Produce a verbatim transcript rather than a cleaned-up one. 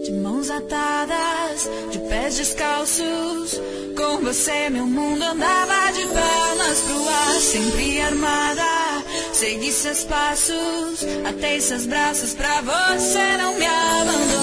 de mãos atadas, de pés descalços. Com você meu mundo andava de pernas pro ar, sempre armada. Segui seus passos, atei seus braços pra você não me abandonar.